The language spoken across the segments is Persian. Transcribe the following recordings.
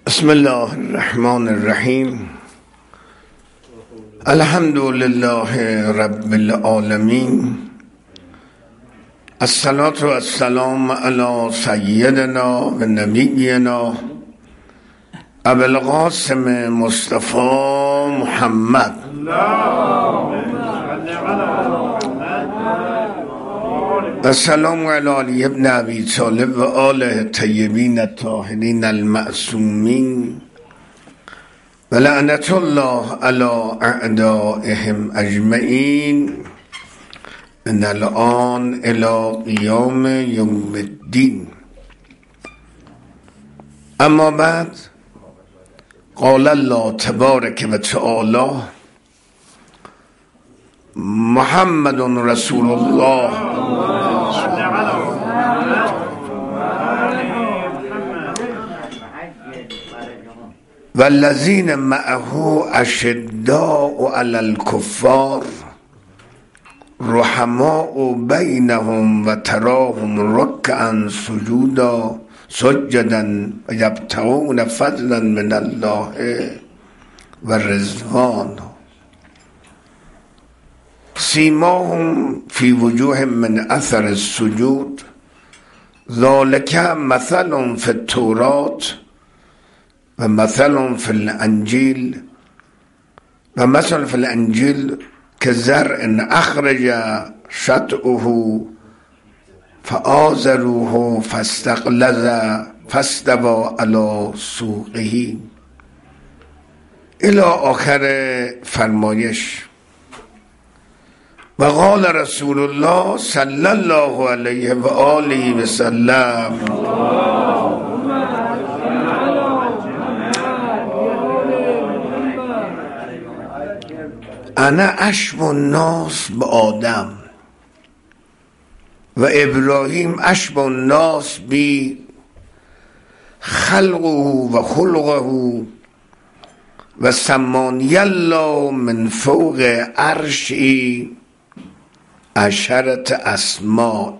بسم الله الرحمن الرحیم. الحمد لله رب العالمین. الصلاة و السلام علی سیدنا و نبینا ابو القاسم مصطفی محمد و السلام علی علی ابن ابی طالب و آله طیبین الطاهرین المعصومین و لعنت الله علی اعدائهم اجمعین من الان الی قیام یوم الدین. اما بعد، قال الله تبارک و تعالی محمد رسول الله والذین معه اشداء علی الکفار رحماء بینهم و تراهم رکعا سجودا سجدا و یبتغون فضلا من الله و رضوان سیماهم فی وجوه من اثر السجود ذلک مثل فی التورات و مثل فی الانجیل و مثل فی الانجیل كزرع اخرج شطأه فآزروه فاستغلظ فاستوى على سوقه الى آخر فرمایش. و قال رسول الله صلی الله علیه و آله و سلم انا اشبه الناس به آدم و ابراهیم اشبه الناس بی خلقه و خلقه و سمانی الله من فوق عرشی عشرت اسماء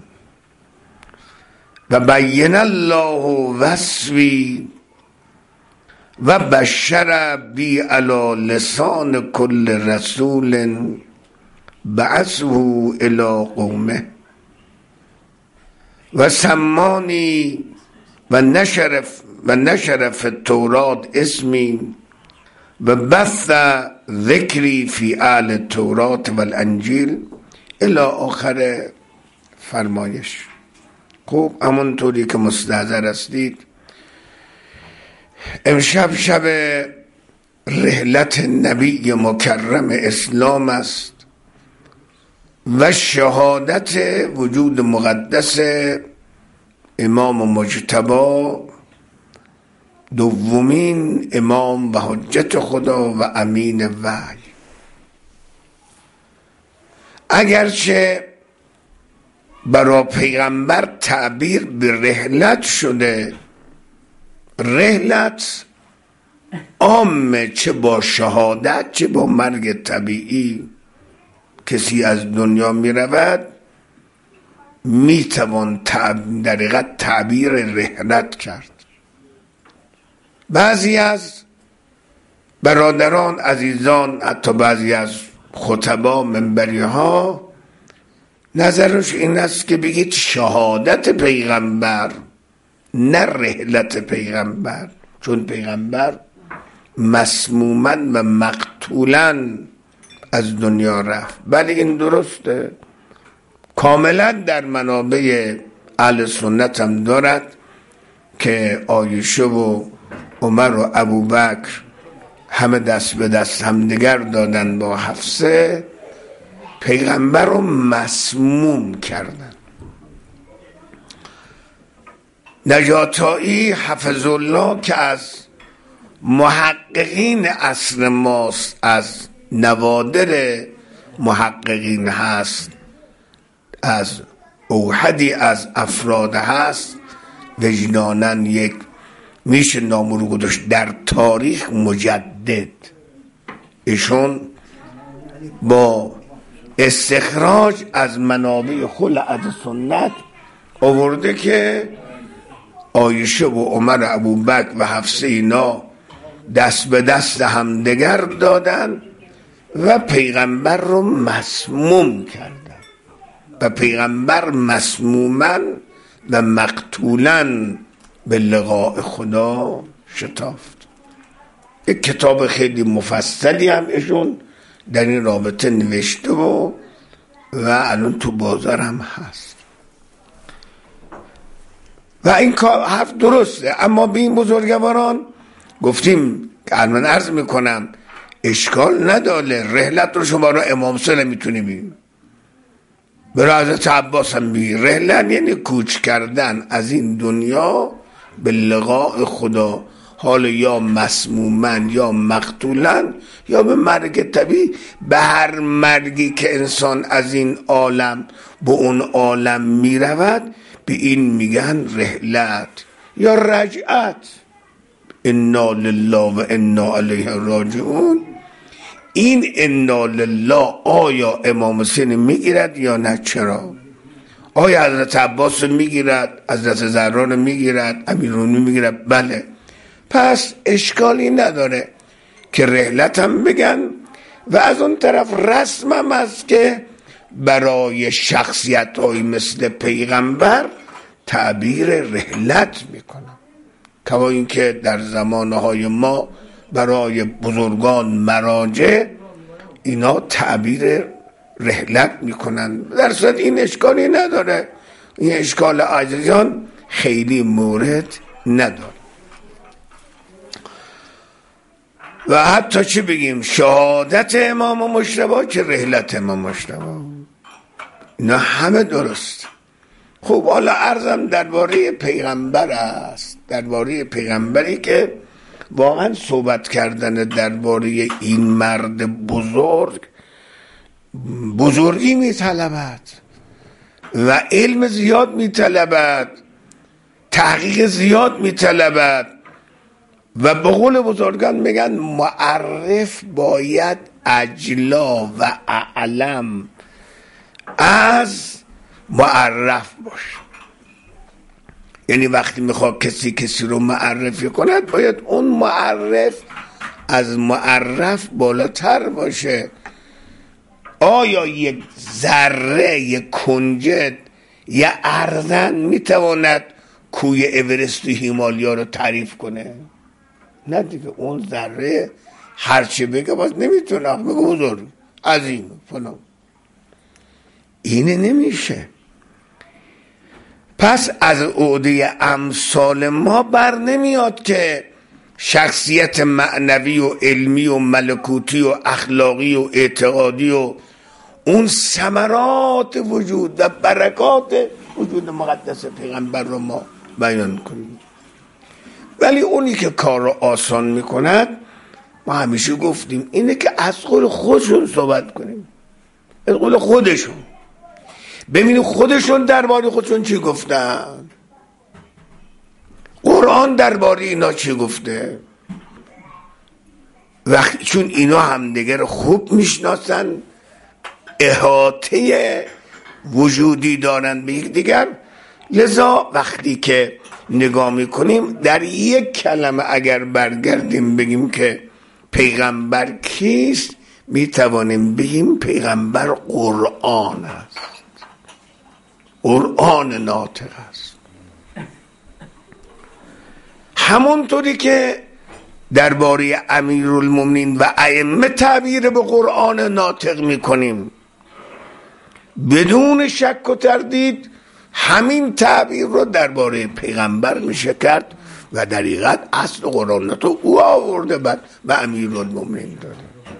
و بین الله وصفی و بشر بی علی لسان کل رسول بعثه الی قومه و سمانی و نشر فی التورات اسمی و بث ذکری فی اهل التورات و الانجیل الی آخر فرمایش. خوب، همونطوری که مستحضر هستید، امشب شب رحلت نبی مکرم اسلام است و شهادت وجود مقدس امام مجتبی، دومین امام و حجت خدا و امین وحی. اگرچه برای پیغمبر تعبیر به رحلت شده، رحلت عامه، چه با شهادت چه با مرگ طبیعی کسی از دنیا می رود، می توان در حقیقت تعبیر رحلت کرد. بعضی از برادران عزیزان، حتی بعضی از خطبا منبری ها، نظرش این است که بگید شهادت پیغمبر، نه رحلت پیغمبر، چون پیغمبر مسموما و مقتولا از دنیا رفت. ولی این درسته، کاملا در منابع اهل سنت هم دارد که عایشه و عمر و ابوبکر همه دست به دست همدیگر دادن با حفصه، پیغمبر رو مسموم کردن. نجاطایی حفظ الله که از محققین عصر ماست، از نوادر محققین هست، از اوحدی از افراد هست، وجدانن یک میشه نام رو گذاشت در تاریخ مجدد. ایشون با استخراج از منابع خلع از سنت آورده که عایشه و عمر ابوبکر و حفصه اینا دست به دست همدیگر دادن و پیغمبر رو مسموم کردن و پیغمبر مسموماً و مقتولاً به لقاء خدا شتافت. یک کتاب خیلی مفصلی هم ایشون در این رابطه نوشته و الان تو بازار هم هست و این کار حرف درسته. اما به این بزرگواران گفتیم که الان عرض میکنم اشکال نداره، رحلت رو شما رو امام صلی میتونی بیم، برای حضرت عباس هم بگی رحلت یعنی کوچ کردن از این دنیا به لقاء خدا، حال یا مسمومن یا مقتولن یا به مرگ طبیعی. به هر مرگی که انسان از این عالم به اون عالم میرود به این میگن رحلت یا رجعت. انا لله و انا الیه راجعون. این انا لله آیا امام حسین میگیرد یا نه؟ چرا؟ آیا حضرت عباس میگیرد، حضرت زهرا میگیرد، امیرالمومنین میگیرد؟ بله. پس اشکالی نداره که رحلت هم بگن و از اون طرف رسم هم هست که برای شخصیت های مثل پیغمبر تعبیر رحلت میکنن، کما این که در زمانهای ما برای بزرگان مراجع اینا تعبیر رحلت میکنن. در صورت این اشکالی نداره، این اشکال عزیزان خیلی مورد نداره. و حتی چه بگیم شهادت امام مجتبی که رحلت امام مجتبی، اینا همه درست. خب حالا عرضم درباره پیغمبر است، درباره پیغمبری که واقعا صحبت کردن درباره این مرد بزرگ بزرگی میطلبد و علم زیاد میطلبد، تحقیق زیاد میطلبد و به قول بزرگان میگن معرف باید اجلا و اعلم از معرف باشه. یعنی وقتی میخواد کسی رو معرفی کند باید اون معرف از معرف بالاتر باشه. آیا یک ذره، یک کنجد یا اردن میتواند کوه اورست و هیمالیا رو تعریف کنه؟ نه دیگه، اون ذره هرچی بگه باز نمیتونه بگه بزرگ عظیم فلان، اینه نمیشه. پس از عهده امثال ما بر نمیاد که شخصیت معنوی و علمی و ملکوتی و اخلاقی و اعتقادی و اون ثمرات وجود و برکات وجود مقدس پیغمبر رو ما بیان کنیم. ولی اونی که کار رو آسان میکند، ما همیشه گفتیم اینه که از قول خودشون صحبت کنیم، از قول خودشون ببینیم خودشون درباره خودشون چی گفتن، قرآن درباره اینا چی گفته. وقتی چون اینا همدیگر رو خوب میشناسن، احاطه وجودی دارن به یک دیگر، لذا وقتی که نگاه میکنیم در یک کلمه اگر برگردیم بگیم که پیغمبر کیست، میتوانیم بگیم پیغمبر قرآن است، قرآن ناطق است. همونطوری که درباره امیرالمومنین و ائمه تعبیر به قرآن ناطق میکنیم، بدون شک و تردید همین تعبیر رو درباره پیغمبر میشه کرد و در حقیقت اصل قرآن تو او آورده بعد و امیرالمومنین داده.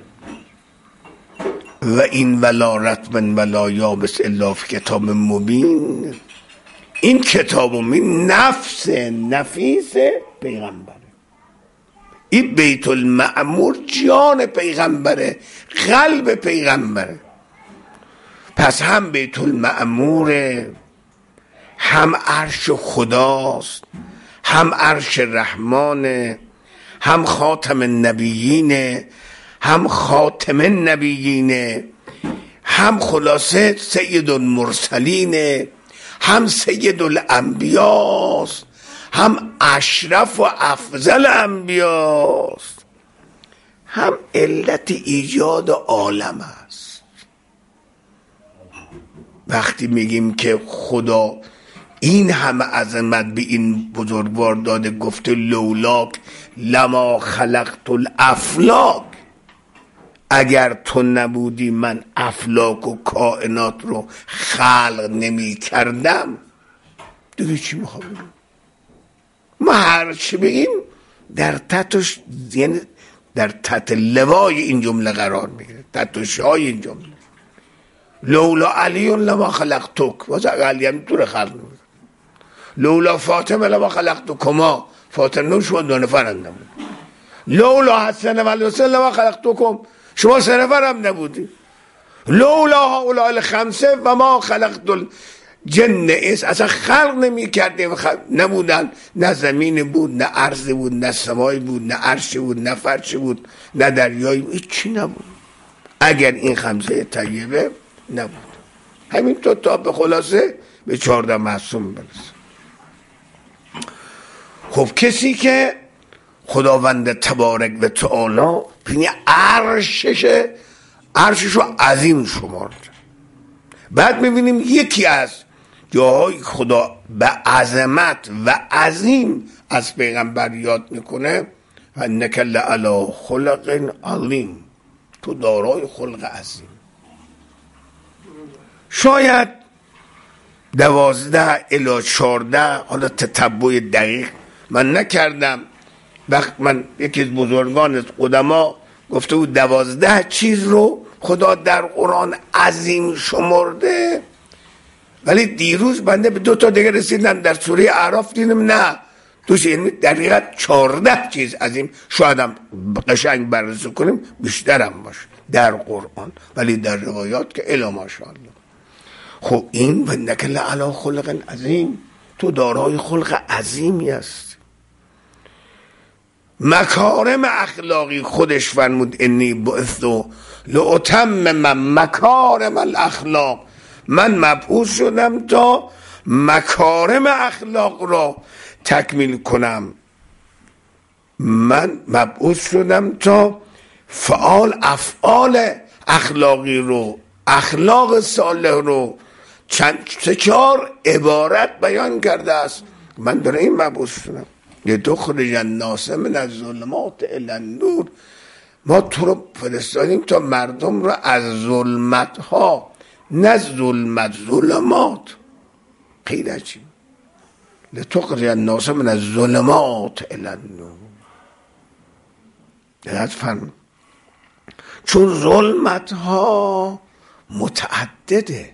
و این ولا رطب ولا یابس الا فی کتاب مبین، این کتاب مبین نفس نفیس پیغمبره، این بیت المعمور جان پیغمبره، قلب پیغمبره. پس هم بیت المعموره، هم عرش خداست، هم عرش رحمانه، هم خاتم النبیینه، هم خاتم النبیینه، هم خلاصه سید المرسلینه، هم سید الانبیاست، هم اشرف و افضل انبیاست، هم علت ایجاد عالم است. وقتی میگیم که خدا این همه عظمت به این بزرگوار داده، گفته لولاک لما خلقت الافلاک، اگر تو نبودی من افلاک و کائنات رو خلق نمی کردم، دیگه چی میخوام بگیم؟ ما هر چی بگیم در تحتش، یعنی در تحت لوای این جمله قرار میگیره، تحت شای این جمله. لولا علی لما خلقتک، واسه علی هم تو رو خلق نمید. لولا فاطمه لما خلقتکما، فاطمه شما دو نفرم نبود. لولا حسن و الحسین لما خلقتکم، شما سه نفرم نبودی. لولا هؤلاء الخمسه و ما خلقت الجن انس، اصلا خلق نمی کردیم، نبودن، نه زمین بود، نه ارض بود، نه سمای بود، نه عرش بود، نه فرش بود، نه دریایی بود، هیچی نبود اگر این خمسه طیبه نبود. همین تا به خلاصه به 14 معصوم برسه. خب کسی که خداوند تبارک و تعالی بینی عرششو عظیم شمارد. بعد میبینیم یکی از جاهای خدا به عظمت و عظیم از پیغمبر یاد میکنه، انک لعلی خلق عظیم، تو دارای خلق عظیم. شاید 12 الی 14، حالا تتبع دقیق من نکردم. وقت من یکی از بزرگان از قدما گفته بود 12 چیز رو خدا در قرآن عظیم شمرده، ولی دیروز بنده به 2 تا دیگه رسیدم در سوره اعراف، دیدم نه توش یعنی در حقیقت 14 چیز عظیم. شاید هم قشنگ بررسی کنیم بیشترم باشه در قرآن، ولی در روایات که الا ماشاءالله. خب این و انک لعلی خلق عظیم، تو دارای خلق عظیمی است. مکارم اخلاقی خودش فرمود انی بعثت لاتمم مکارم الاخلاق، من مبعوث شدم تا مکارم اخلاق را تکمیل کنم. من مبعوث شدم تا افعال اخلاقی رو، اخلاق صالح رو 4 عبارت بیان کرده است. من در این مبعوث شدم لتخرج الناس من الظلمات الی النور، ما تو رو فرستادیم تا مردم رو از ظلمت ها، نه ظلمات، قیل چی؟ لتخرج الناس من الظلمات الی النور. دقیقاً فرم، چون ظلمت ها متعدده،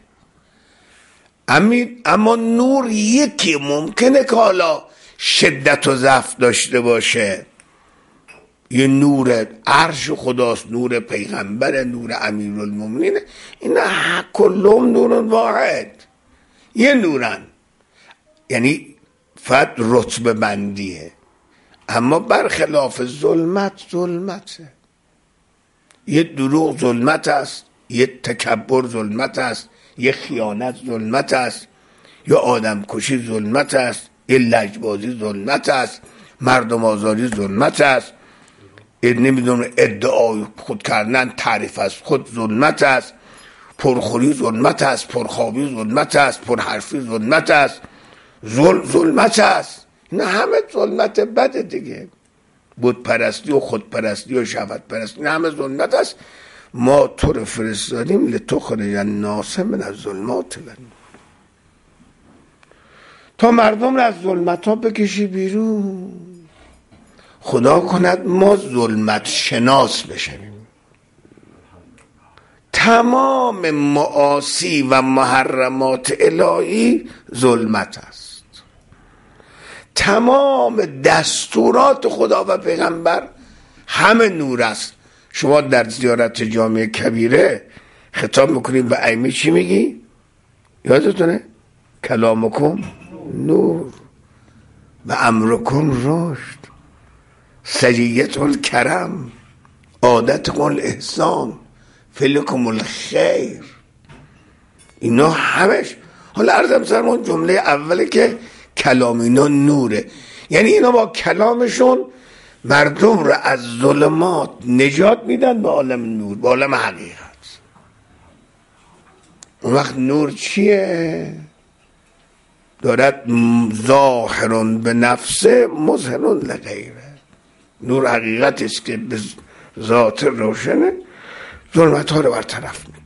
اما نور یکی ممکنه که حالا شدت و ضعف داشته باشه. یه نور عرش خداست، نور پیغمبر، نور امیرالمومنین، اینا کلهم نور واحد، یه نورن، یعنی فقط رتبه بندیه. اما برخلاف ظلمته، یه دروغ ظلمت است، یه تکبر ظلمت است، یه خیانت ظلمت است، یه آدم کشی ظلمت است، یه لجبازی ظلمت است، مردم آزاری ظلمت است، نمیدونم ادعای خود کردن، تعریف از خود ظلمت است، پرخوری ظلمت است، پرخوابی ظلمت است، پرحرفی ظلمت است، ظلمت است. نه همه ظلمت بده دیگه، بود پرستی و خودپرستی و شهوت پرستی، نه همه ظلمت است. ما تو رو فرستادیم لتخرج الناس من الظلمات الی النور، تا مردم رو از ظلمت ها بکشی بیرون. خدا کند ما ظلمت شناس بشیم. تمام معاصی و محرمات الهی ظلمت است، تمام دستورات خدا و پیغمبر همه نور است. شما در زیارت جامع کبیره خطاب میکنید به ائمه چی میگی؟ یادتونه؟ کلامکم نور و امرکم رشد، سجیت الکرم، عادت الاحسان، فلکم الخیر. اینا همش، حالا عرضم سرمون جمله اوله که کلام اینا نوره، یعنی اینا با کلامشون مردم رو از ظلمات نجات میدن به عالم نور، به عالم حقیقت. اون وقت نور چیه؟ دارد ظاهر به نفسه مظهر لغیره. نور حقیقت است که به ذات روشنه، ظلمت ها رو برطرف میکنه.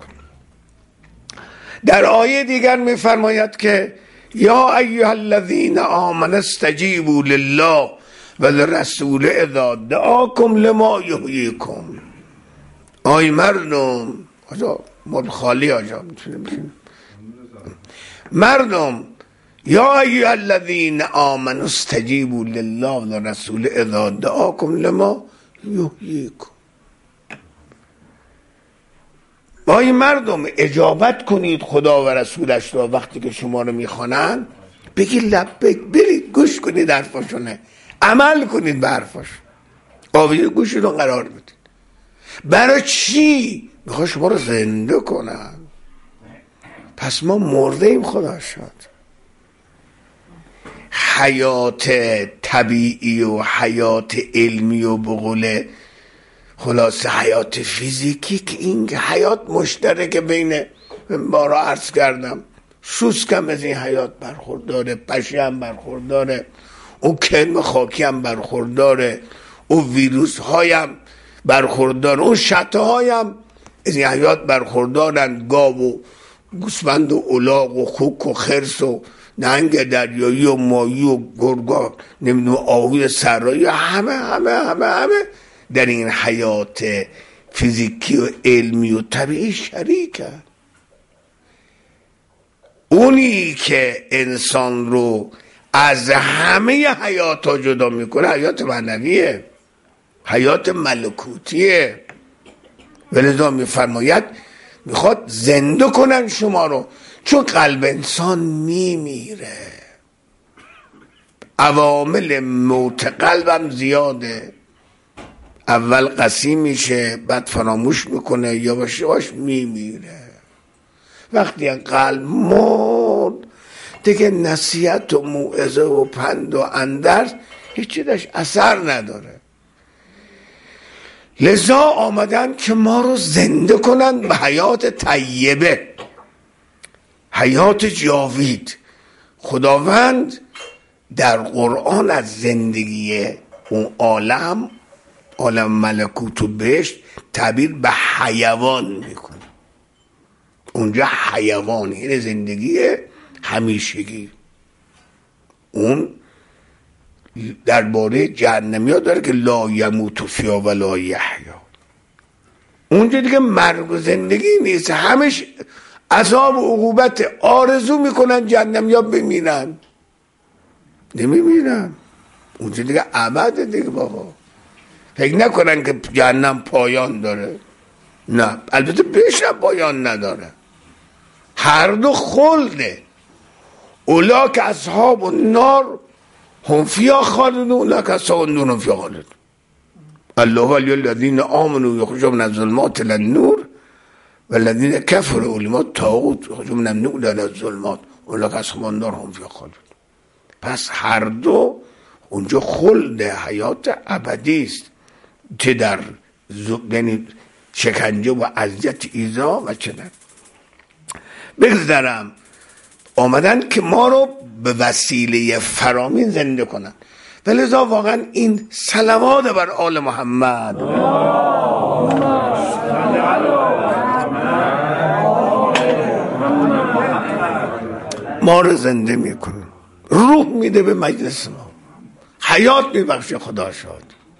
در آیه دیگر میفرماید که یا ایها الذین آمنوا استجیبوا لله و للرسول اذا دعاکم لما یحییکم. آی مردم، مال خالی آجا میتونه بشین. مردم یا ایها الذین آمنوا استجیبوا لله و للرسول اذا دعاکم لما یحییکم. آی مردم اجابت کنید خدا و رسولش را وقتی که شما رو میخوانن، بگی لبیک، برید گوش کنید حرفاشونه، عمل کنید به حرفاش، آویزه گوشتون قرار بدید. برای چی؟ میخواد شما رو زنده کنن. پس ما مرده ایم خدا شد. حیات طبیعی و حیات علمی و بقول خلاصه حیات فیزیکی که این حیات مشترک بین بارا عرض کردم، سوسک هم از این حیات برخورداره، پشه هم برخورداره، اون کرم خاکی هم برخورداره، اون ویروس هایم برخورداره، اون شته هایم از این حیات برخوردارن. گاو و گوسفند و الاغ و خوک و خرس و نهنگ دریایی و ماهی و گرگان، نمیدونم آهوی صحرایی، همه در این حیات فیزیکی و علمی و طبیعی شریکن. اونی که انسان رو از همه حیات ها جدا میکنه حیات معنویه، حیات ملکوتیه. ولذا میفرماید میخواد زنده کنن شما رو، چون قلب انسان میمیره. عوامل موت قلبم زیاده. اول قسی میشه، بعد فراموش میکنه، یا باش میمیره. وقتی قلب مرد دیگه نصیحت و موعظه و پند و اندرز هیچی داشت اثر نداره. لذا آمدن که ما رو زنده کنن به حیات طیبه، حیات جاوید. خداوند در قرآن از زندگی اون عالم ملکوت و بهشت تعبیر به حیوان میکنه. اونجا حیوانی، یعنی زندگی همیشگی. اون درباره جهنمی ها داره که لا یموت فیها ولا یحیا. اونجا دیگه مرگ و زندگی نیست، همش عذاب و عقوبت. آرزو میکنن جهنمی ها بمیرن، نمیمیرن. اونجا دیگه ابد دیگه. بابا فکر نکنن که جهنم پایان داره، نه، البته بهش پایان نداره، هر دو خلده. اولاک اصحاب النار هم فیها خالدون، اولاک اصحاب النور هم فیها خالدون. الله ولی الذین آمنوا یخرجهم من الظلمات الی النور والذین کفروا اولئک الطاغوت یخرجهم من النور الی الظلمات اولاک اصحاب النار هم فیها خالدون. پس هر دو اونجا خلد حیات ابدی است، چه در یعنی شکنجه و اذیت ایذا و چه در بگذرم. آمدن که ما رو به وسیله فرامین زنده کنن. ولذا واقعا این صلوات بر آل محمد ما رو زنده میکنه، روح میده به مجلس ما، حیات میبخشه. خدا شاد.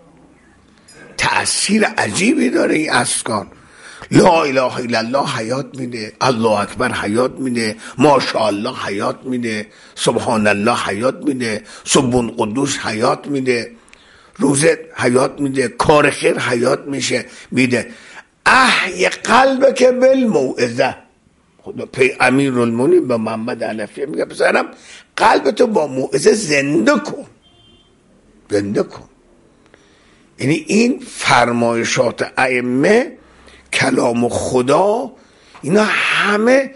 تأثیر عجیبی داره این اسکان. لا اله الا الله حیات میده، الله اکبر حیات میده، ماشاءالله حیات میده، سبحان الله حیات میده، سبحان قدوس حیات میده، روزه حیات میده، کار خیر حیات میده. احی قلبک بالموعظه. خدا امیر المؤمنین به محمد حنفی میگه پسرم قلبتو با موعظه زنده کن. یعنی این فرمایشات ائمه، کلام خدا، اینا همه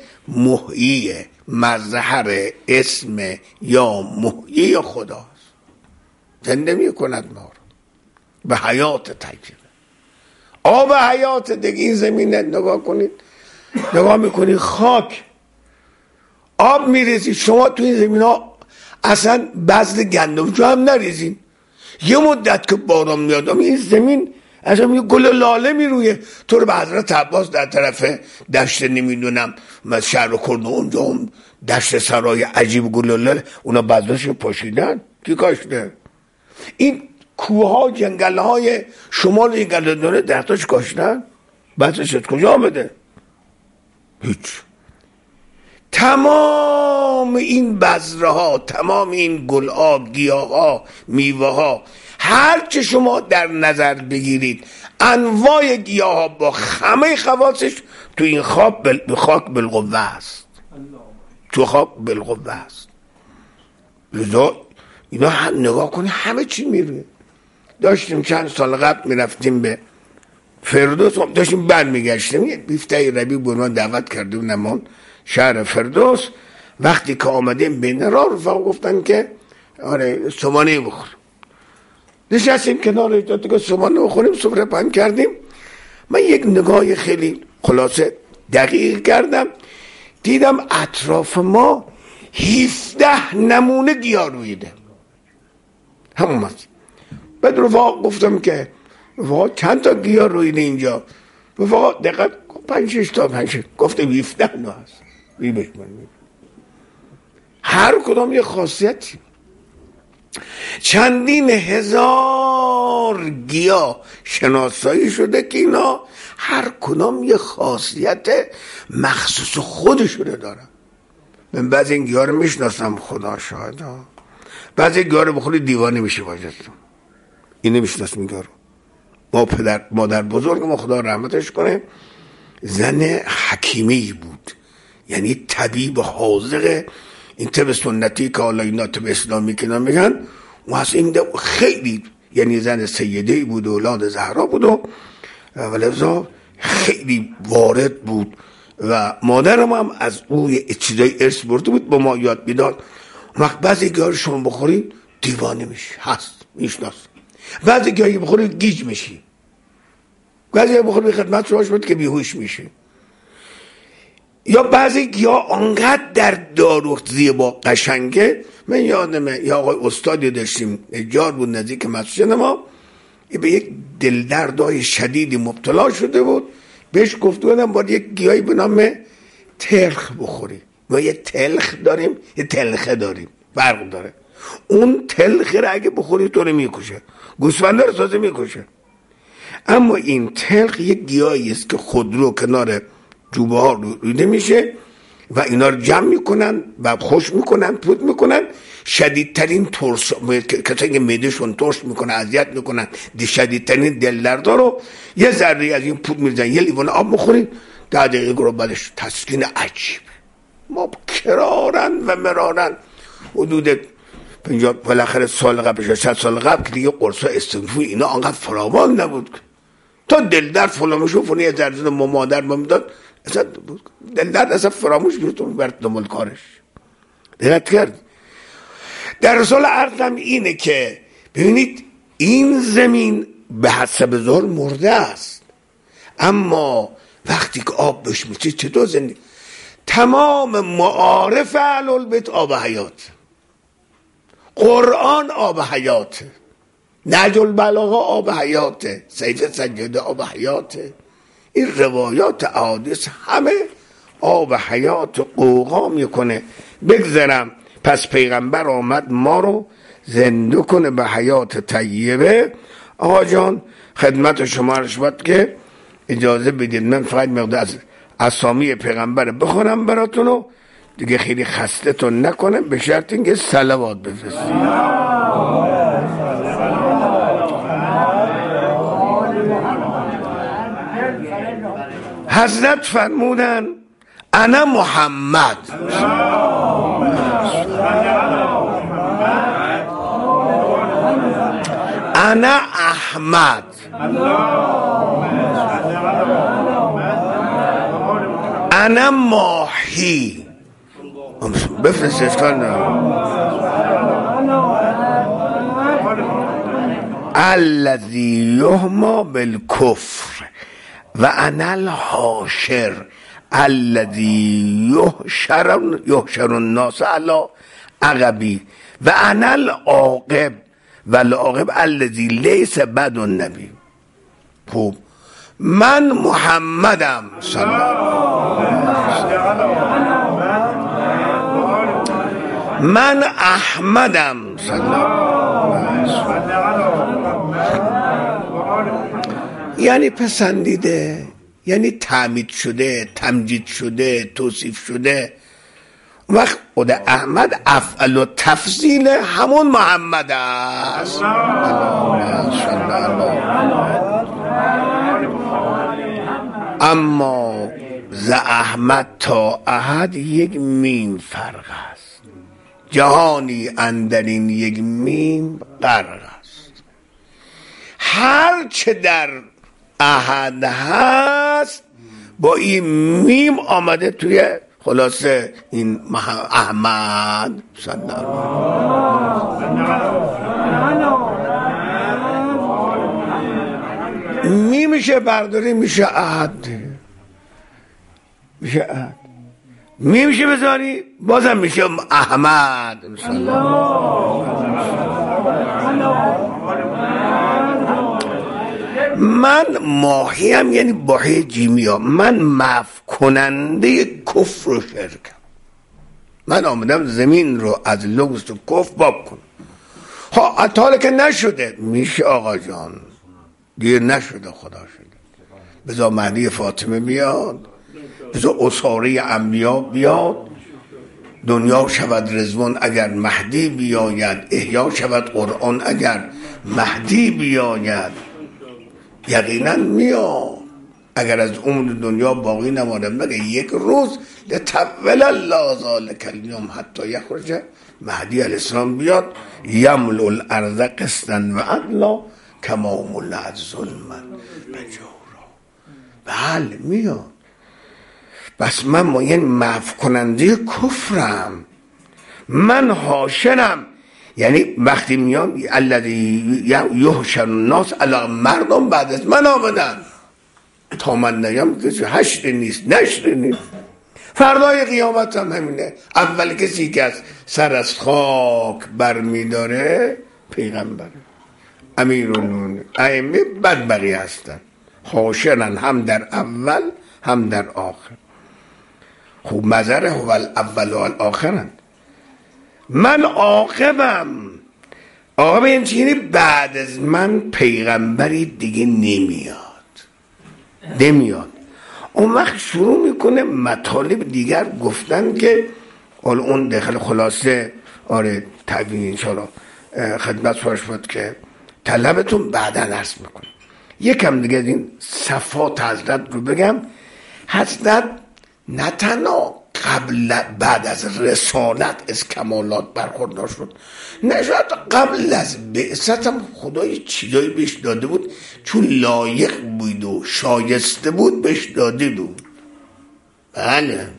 محییه، مظهر اسم یا محیی خداست. زنده میکند ما رو به حیات طیبه. آب حیات دیگه این زمین نگاه کنید، نگاه میکنید خاک آب میریزید شما تو این زمین ها اصلا بذر گندم جو هم نریزین، یه مدت که باران میاد این زمین اصلا یه گل لاله میرویه. تو رو به حضرت عباس در طرف دشت نمیدونم شهر کرد اونجا هم دشت سرای عجیب گل لاله اونا بذرش پاشیدن کی کاشته؟ این کوه ها جنگل های شمال جنگل داره درختاش کاشتن بذرش کجا آمده؟ هیچ. تمام این بذره ها، تمام این گل ها، گیاه ها، میوه ها، هر چه شما در نظر بگیرید انواع گیاه ها با همه خواصش تو این خاک بالقوه است، تو خاک بالقوه است. لذا اینا هم نگاه کنی همه چی میروه. داشتیم چند سال قبل میرفتیم به فردوس، داشتیم برمیگشتیم یه بیفته ربیع بونان دعوت کردیم نمان شهر فردوس. وقتی که آمدیم بین راه رفقا گفتن که آره سومانه بخور. نشستیم کنار که سومانه بخوریم، سفره پهن کردیم. من یک نگاه خیلی خلاصه دقیق کردم، دیدم اطراف ما 17 نمونه گیاه رویده همون مست. بعد رفقا گفتم که رفقا چند تا گیاه رویده اینجا؟ رفقا دقیق 5-6 تا 5 گفته 17 نه هست. هر کدام یه خاصیتی، چندین هزار گیاه شناسایی شده که اینا هر کدام یه خاصیت مخصوص خودشونه دارن. من بعضی این گیاه رو میشناسم، خدا شاهد، بعضی گیاه رو بخوری دیوانه میشه واجدتون. این نمیشناسم گیاه رو. ما مادر بزرگ ما خدا رحمتش کنه زن حکیمی بود، یعنی طبیب حاذق. این طب سنتی که حالا اینا طب اسلامی که میگن این خیلی یعنی زن سیده بود و اولاد زهرا بود و ولذا خیلی وارد بود و مادرم هم از او چیزای ارث برده بود با ما یاد میداد. وقت بعضی گیاه شما بخورید دیوانه میشی، هست میشناس. بعضی گیاه بخورید گیج میشی، بعضی بخورید خدمت شما شد که بیهوش میشی. یا بعضی گیاه انقدر در داروختی با قشنگه. من یادمه یا آقای استادی داشتیم نجار بود نزدیک مسجد ما، به یک دلدردای شدیدی مبتلا شده بود. بهش گفته بودم باید یک گیاهی به نام تلخ بخوری. ما یه تلخ داریم یه تلخه داریم، فرق داره. اون تلخه را اگه بخوری تو رو میکشه، گوسفنده رو تازه میکشه. اما این تلخ یک گیاهی است که خودرو کنار جوبه ها رویده میشه و اینا رو جمع میکنن و خوش میکنن، پود میکنن. شدیدترین ترس کسایی که معدهشون ترس میکنه اذیت میکنن، شدیدترین دلدردا رو یه ذره از این پود میزنن، یه لیوان آب میخورید 10 دقیقه رو بعدش تسکین عجیب. ما کرارن و مرارن حدود 50 بالاخره سال قبل 60 سال قبل که دیگه قرص استنفوی اینا انقدر فراوان نبود تا دلدرد فلامشو فونی یه ذره ما مادر ما میداد اصلا دلدرد اصلا فراموش گرفتم برد دنبال کارش. دقت کرد. در رسال عرضم اینه که ببینید این زمین به حسب ظاهر مرده است، اما وقتی که آب بهش میشه چطور زندگی. تمام معارف اهل البیت آب حیات، قرآن آب حیات، نهج البلاغه آب حیات، سیف سجاده آب حیات، این روایات احادیث همه آب حیات قوقا میکنه. بگذرم پس پیغمبر آمد ما رو زنده کنه به حیات طیبه. آقا جان خدمت شما رشبت که اجازه بدید من فقط مقدار از اسامی پیغمبر بخونم براتون و دیگه خیلی خسته تون نکنم، به شرط اینکه صلوات بفرستید. حضرت فرمودن انا محمد، انا احمد، انا ماهی. بفرستش کنم الذی یهما بالکفر و انا الحاشر الذی یحشر الناس علی عقبی و انا العاقب و العاقب الذی لیس بعد النبی. خب من محمدم صلی الله علیه و من احمدم صلی الله علیه و یعنی پسندیده، یعنی تعمید شده، تمجید شده، توصیف شده. وقت خود احمد افعل و تفضیل همون محمد است. اما ز احمد تا احد یک میم فرق است، جهانی اندرین یک میم غرق است. هر چه در احد هست با این میم آمده توی خلاصه این احمد صلی الله میشه برداری میشه احد، میشه احد. میشه بذاری بازم میشه احمد. من ماهیم، یعنی باهی جیمیا، من معف کننده کفر و شرکم. من آمدم زمین رو از لغز و کفر باب کنم. ها حالا که نشده میشه آقا جان، دیر نشده، خدا شده. بذار مهدی فاطمه بیاد، بذار اصاره انبیا بیاد، دنیا شود رضوان اگر مهدی بیاید، احیا شود قرآن اگر مهدی بیاید. یقینا میاد اگر از عمر دنیا باقی نمانده مگه یک روز لطول الله ذلک الیوم حتی یخرج مهدی علیه السلام بیاد یملو الارض قسطا و عدلا کما ملأت ظلما و جورا. بله میاد. بس من یعنی معف کننده کفرم، من حاشرم. یعنی وقتی میام الذی یحشر الناس علی، مردم بعد از من آمدن تا من نیام کسی حشر نیست، نشر نیست. فردای قیامت هم همینه. اول کسی که از سر از خاک برمیداره پیغمبره، امیرالمومنین، ائمه بعد بقیه هستن، حاشرن هم در اول هم در آخر. خوب مزره هو الاول و الاخرن. من عاقبم. عاقب یعنی بعد از من پیغمبری دیگه نمیاد. اون وقت شروع میکنه مطالب دیگر گفتن که اون داخل خلاصه آره تبیین انشاءالله خدمت فرش بود که طلبتون بعدا عرض میکنه. یکم دیگه این صفات حضرت رو بگم. حضرت نه تنها بعد از رسالت از کمالات برخوردار شد، نه شاید قبل از بعثت هم خدای چیزایی بهش داده بود چون لایق بود و شایسته بود بهش داده بود. بله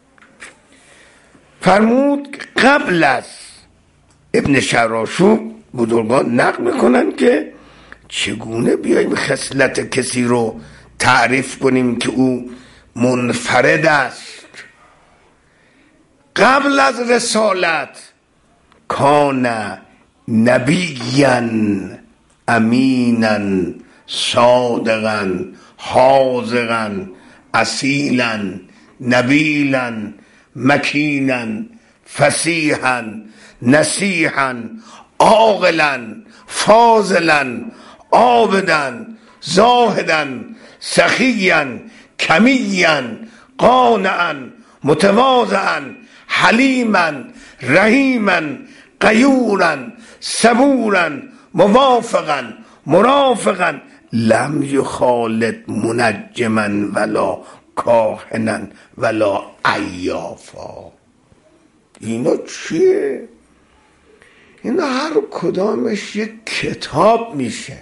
فرمود قبل از ابن شراشو بزرگان نقل میکنن که چگونه بیاییم خصلت کسی رو تعریف کنیم که او منفرد است. قبل از رسالت کان نبیا امینا صادقا حاذقا اصیلا نبیلا مکینا فصیحا نصیحا عاقلا فاضلا عابدا زاهدا سخیا کمیا قانعا متواضعا حلیما رحیما غیورا صبورا موافقا مرافقا لم یخالط منجما ولا کاهنا ولا عیافا. اینا چیه؟ اینا هر کدامش یک کتاب میشه،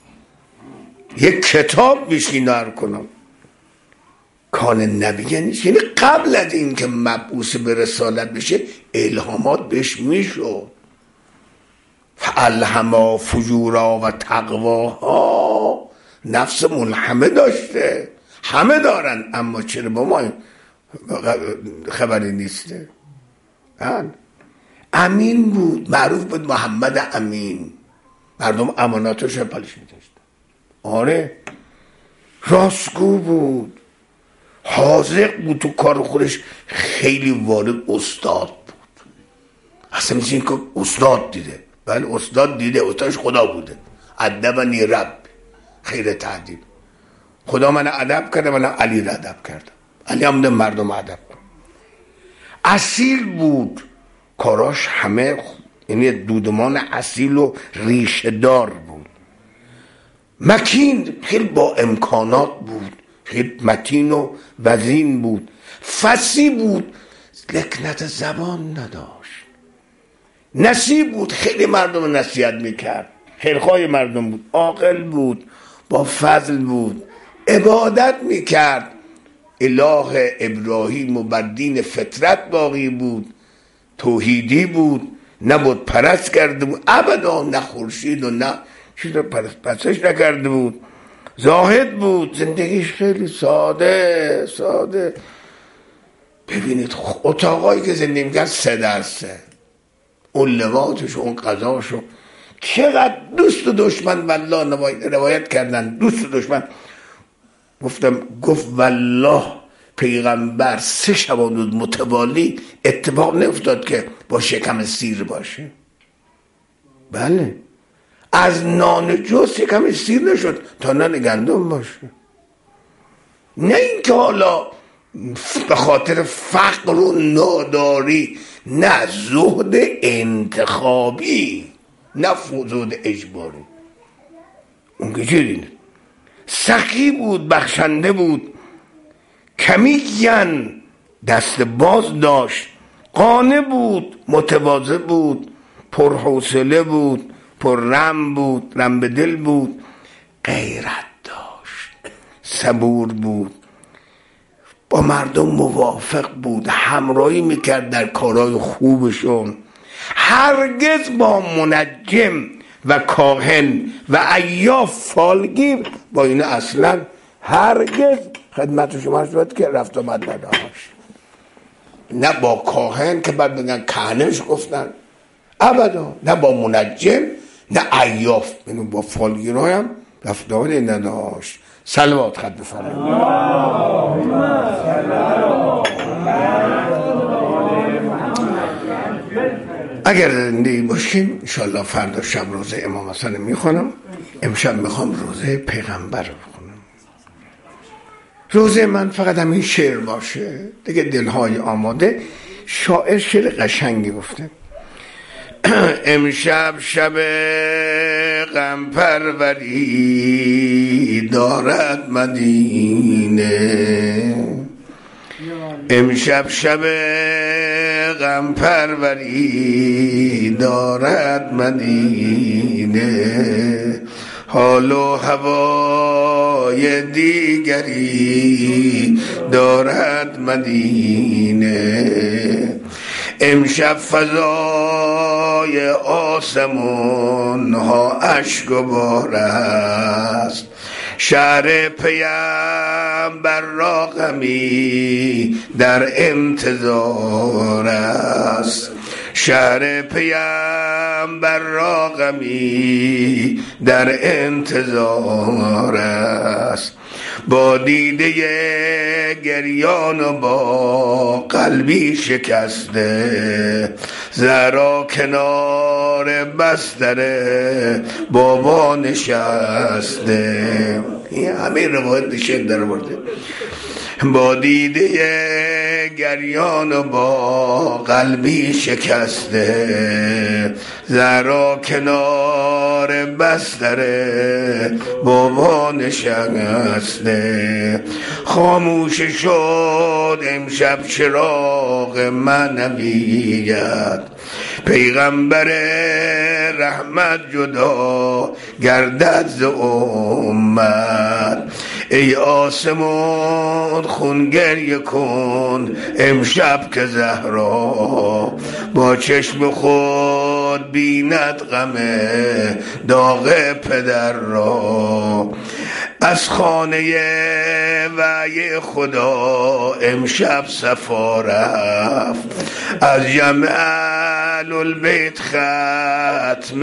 اینا هر کدام. کان نبی یعنی قبل از این که مبعوث به رسالت بشه الهامات بهش میشد. فالهما فجورا و تقواها. نفس ملهمه داشته، همه دارن، اما چرا با ما خبری نیسته؟ امین بود، معروف بود محمد امین، مردم اماناتش پالش می‌داشتن. آره راستگو بود، حاذق بود تو کار خودش، خیلی وارد استاد بود. اصلا میشه که استاد دیده، بله استاد دیده، استادش خدا بوده. ادبنی رب، خیر تعدیب، خدا من ادب کرده، من علی را ادب کردم، علی هم مردم ادب کرد. اصیل بود، کاراش همه یعنی دودمان اصیل و ریشه دار بود. مکین، خیلی با امکانات بود، خیلی متین و وزین بود. فصیح بود، لکنت زبان نداشت. نصیح بود، خیلی مردم نصیحت میکرد، خیرخواه مردم بود. عاقل بود، با فضل بود، عبادت میکرد. اله ابراهیم و بر دین فطرت باقی بود. توحیدی بود، نبود پرست کرده بود ابدا، نه خورشید و نه چیز پرستش نکرده بود. زاهد بود، زندگیش خیلی ساده ساده. ببینید اتاقایی که زندگی میکرد 3 در 3، اون لباسش اون قضاشو. چقدر دوست و دشمن والله روایت کردن، دوست و دشمن. گفت والله پیغمبر 3 شبانود متوالی اتفاق نیفتاد که با شکم سیر باشه. بله از نان جو شکم سیر نشد تا نان گندم باشه. نه اینکه حالا به خاطر فقر و ناداری، نه زهد انتخابی، نه زهد اجباری. اون که چیزی سخی بود، بخشنده بود. کمیین دست باز داشت. قانع بود، متواضع بود، پرحوصله بود، پر رم بود، رم به دل بود. غیرت داشت، صبور بود، با مردم موافق بود، همراهی میکرد در کارهای خوبشون. هرگز با منجم و کاهن و عیاف فالگیر با این اصلا هرگز خدمت شما شد که رفت آمد نداشت. نه با کاهن که بعد بگن کهنش گفتن، ابدا، نه با منجم نه عیاف، یعنی با فالگیرهای هم رفت آمد نداشت. صلوات خد بفرمایید. اگر زنده باشیم انشالله فردا شب روزه امام حسن میخونم. امشب میخوام روزه پیغمبر رو بخونم. روزه من فقط همین شعر باشه دیگه، دلهای آماده. شاعر شعر قشنگی گفته. امشب شب غم پروری دارد مدینه، امشب شب غم پروری دارد مدینه. حال و هوای دیگری دارد مدینه. امشب فضای آسمان ها اشک و بار است، شهر پیامبر را غمی در انتظار است، شهر پیامبر را غمی در انتظار است. با دیده گریان و با قلبی شکسته، زهرا کنار بستر بابا نشسته. این همه روایت شعر در برده. با دیده گریان و با قلبی شکسته، زهرا کنار بستر بابا نشسته. خاموش شد امشب چراغ معنویت، پیغمبر رحمت جدا گردد ز امت. ای آسمان خون گریه کن امشب که زهرا با چشم خود بیند غم داغ پدر را. از خانه وعی خدا امشب صفا رفت، از جمع اهل البیت ختم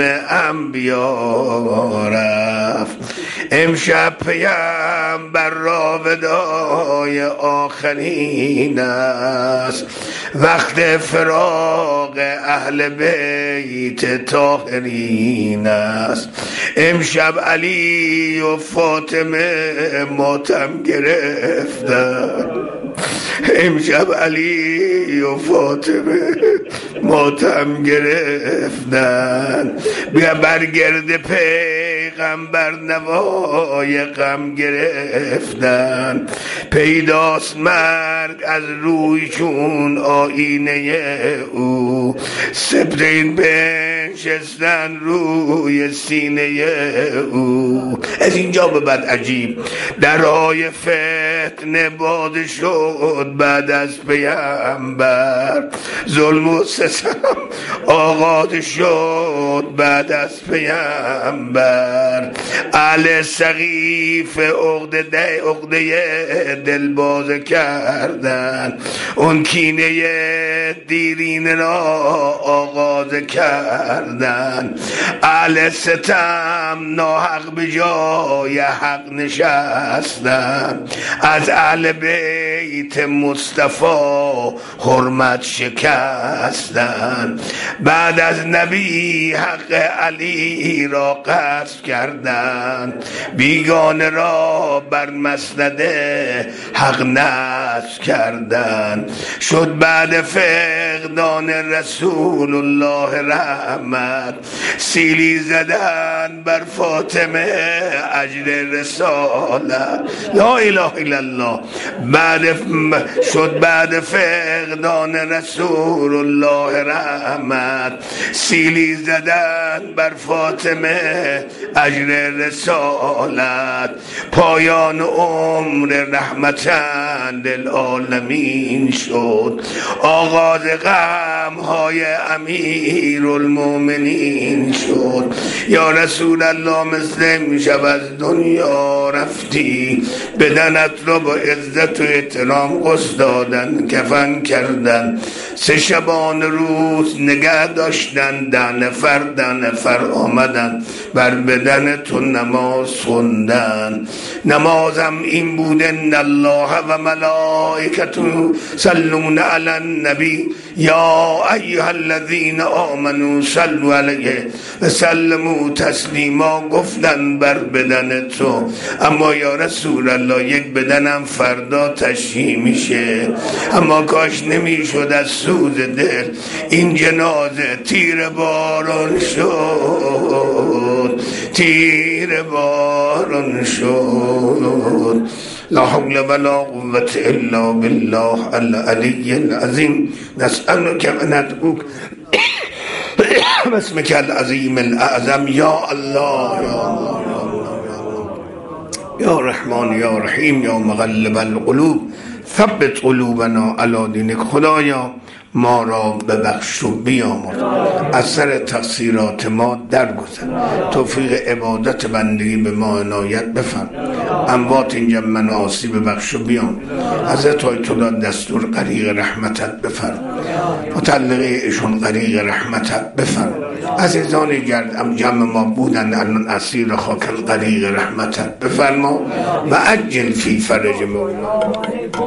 انبیا رفت. امشب پیامبر را وداع آخرین است، وقت فراق اهل بیت طاهرین است. امشب علی و فاطمه ماتم گرفتن، امشب علی و فاطمه ماتم گرفتن. بیا برگرد پیغمبر نوای غم گرفتن. پیداست مرگ از روی چون آینه او، سبرین بنشستن روی سینه او. از اینجا به بعد عجیب درهای فتنه باز شد بعد از پیامبر، ظلم و ستم آغاز شد بعد از پیامبر. اهل سقیف عقده دل باز کردن، اون کینه دیرین را آغاز کردن. اهل ستم ناحق به جای حق نشستن، از اهل بیت مصطفی حرمت شکستن. بعد از نبی حق علی را قصد کردن، بیگانه را بر مسند حق نصب کردن. شد بعد فقدان رسول الله رحمت، سیلی زدن بر فاطمه اجر رسالت. لا اله الا الله. شد بعد فقدان رسول الله رحمت، سیلی زدن بر فاطمه اجر رسالت. پایان عمر رحمتاً للعالمین شد، آغاز غم های امیر المؤمنین شد. یا رسول الله مثل امشب از دنیا رفتی، بدنت رو با عزت و احترام غسل دادن، کفن کردن، 3 شبان روز نگه داشتن، 10 نفر آمدن بر بدن تو نماز خوندن. نمازم این بود ان الله و ملائکته صلون علی النبی یا ایها الذین آمنوا صلوا علیه و سلموا تسلیما. گفتن بر بدن تو، اما یا رسول الله یک بدنم فردا تشییع میشه، اما کاش نمیشد از سوز دل این جنازه تیر باران شد، تیر باران شد. لا حول ولا قوة الا بالله العلی العظیم. نسألك و ندعوک باسمك العظیم الاعظم. یا الله یا الله یا رحمان یا رحیم یا مقلب القلوب ثبت قلوبنا علی دینک. خدایا ما را ببخش و بیامرز، از سر تقصیرات ما درگذر، توفیق عبادت بندگی به ما عنایت بفرما. اموات اینجا مناسی ببخش و بیامرز. حضرت آیت الله دستور غریق رحمتت بفرما، متعلقه ایشون غریق رحمتت بفرما. عزیزانی گرد جمع ما بودن الان اسیر خاک غریق رحمتت بفرما و عجل فی فرج مولا.